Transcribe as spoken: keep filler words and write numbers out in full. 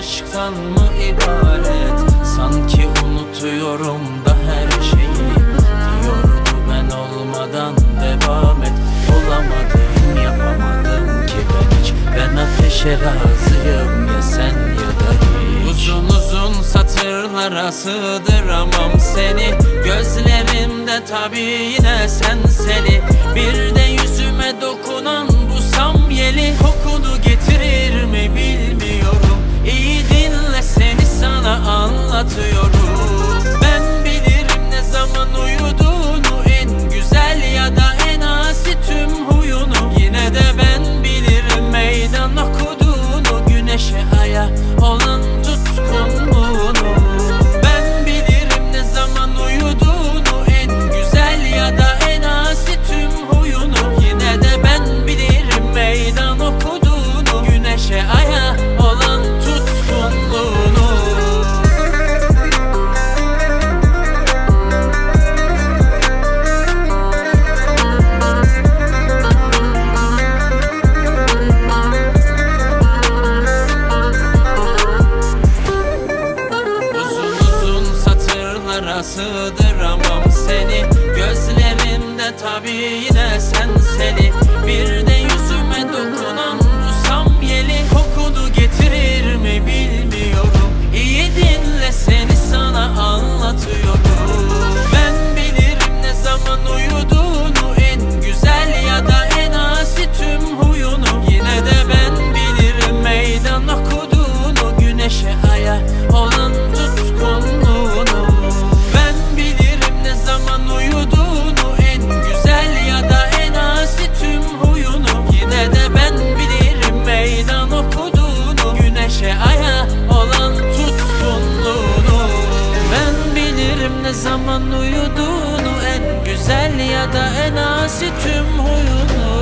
aşktan mı ibaret? Sanki unutuyorum da her şeyi. Diyordu ben olmadan devam et. Olamadım, yapamadım ki ben hiç. Ben ateşe razıyım, ya sen ya da hiç. Uzun uzun satırlara sığdıramam seni. Gözlerimde tabi yine senseli. Bir de yüzüme dokunan bu samyeli. Kokunu getirir mi bilmiyorum. İyi dinle, seni sana anlatıyorum. Ben bilirim ne zaman uyuduğunu, en güzel ya da en asi tüm huyunu. Yine de ben bilirim meydan okuduğunu, güneşe aya olan tutkunluğunu. Ben bilirim ne zaman uyuduğunu, en güzel ya da en asi tüm huyunu. Yine de ben bilirim meydan okuduğunu, güneşe aya olan tutkunluğunu. Sığdıramam seni. Gözlerimde tabi yine senseli. Bir de yüzüme dokunan bu samyeli. Kokunu getirir mi bilmiyorum. İyi dinle, seni sana anlatıyorum. Ben bilirim ne zaman uyuduğunu, en güzel ya da en asi tüm huyunu. Yine de ben bilirim meydan okuduğunu, güneşe aya olan tutkunluğunu. Ne zaman uyuduğunu, en güzel ya da en asi tüm huyunu.